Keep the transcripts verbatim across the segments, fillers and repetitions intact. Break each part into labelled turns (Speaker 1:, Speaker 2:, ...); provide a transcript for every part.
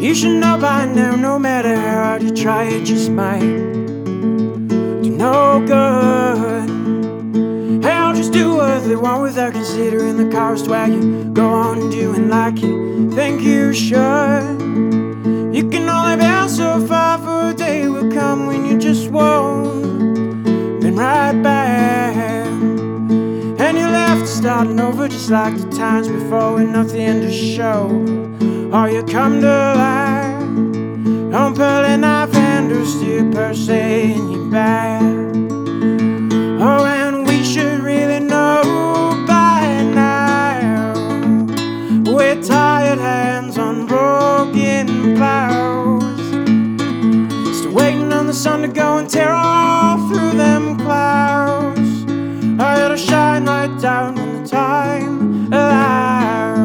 Speaker 1: You should know by now, no matter how hard you try, it just might do no good. Hell, just do what they want without considering the cost, while you go on doing like you think you should. You can only bounce so far, for a day will come when you just won't bend right back, and you're left starting over just like the times before, with nothing to show or you come to life. Don't pull a knife handle, still per se in your back. Oh, and we should really know by now, with tired hands on broken plows, still waiting on the sun to go and tear all through them clouds. Oh, it'll shine right down when the time allows.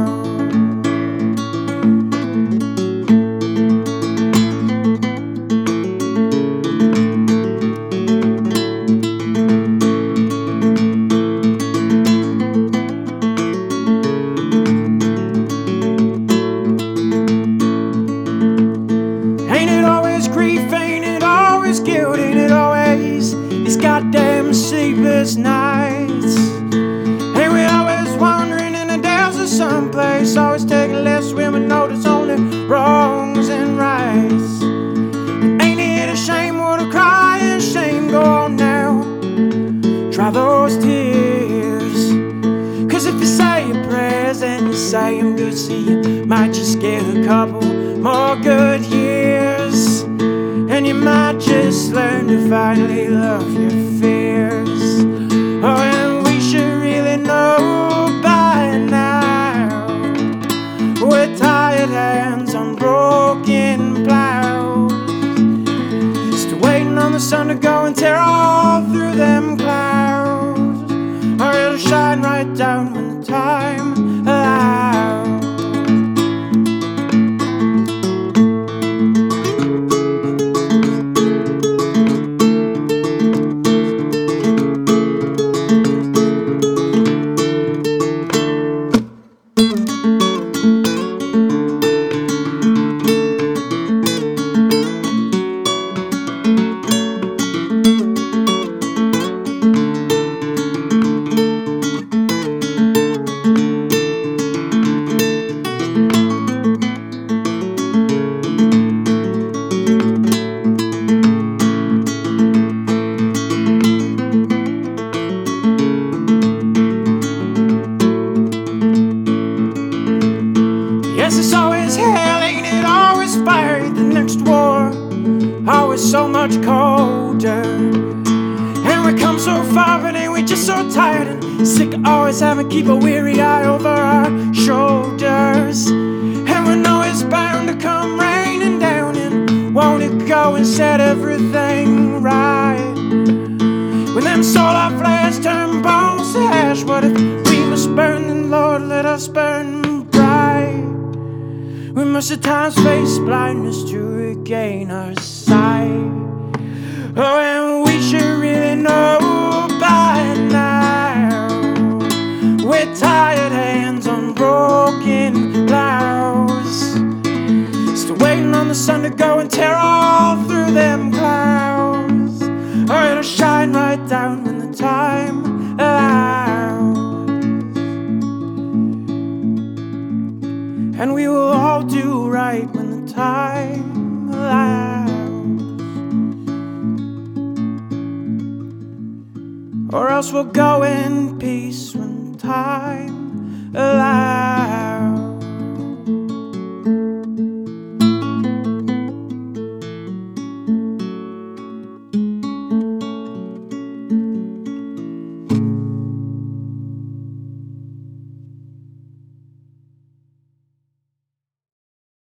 Speaker 1: Guilt, ain't it always these goddamn sleepless nights? Ain't we always wandering in the desert someplace, always taking less when we notice only wrongs and rights? Ain't it a shame? What a crying shame. Go on now, dry those tears, 'cause if you say your prayers and you say them good, see, you might just get a couple more good years, and you might just learn to finally love your fears. Oh, and we should really know by now, with tired hands on broken plows, still waiting on the sun to go and tear all through them clouds. Or it'll shine right down when the time allows. Yes, it's always hell, ain't it always fire? The next war, always so much colder. And we come so far, but ain't we just so tired and sick of always having to keep a weary eye over our shoulders? And we know it's bound to come raining down, and won't it go and set everything right? When them solar flares turn bones to ash, what if we must burn, then Lord, let us burn bright? We must at times face blindness to regain our sight. Oh, and we should really know by now, with tired hands on broken plows, still waiting on the sun to go and tear all through them clouds. Or it'll shine right down when the time allows, and we will all do right when the time allows. Or else we'll go in peace when time allows.